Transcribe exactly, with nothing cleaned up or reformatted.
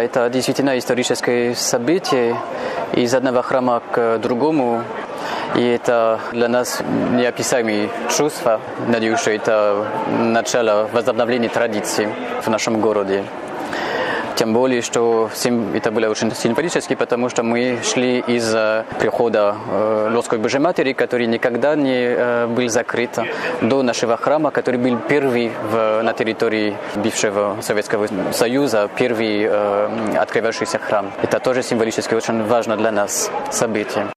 это действительно историческое событие из одного храма к другому. И это для нас неописуемые чувства. Надеюсь, что это начало возобновления традиций в нашем городе. Тем более, что это было очень символически, потому что мы шли из прихода Лодской Божьей Матери, который никогда не был закрыт, до нашего храма, который был первый в, на территории бывшего Советского Союза, первый открывавшийся храм. Это тоже символически очень важно для нас событие.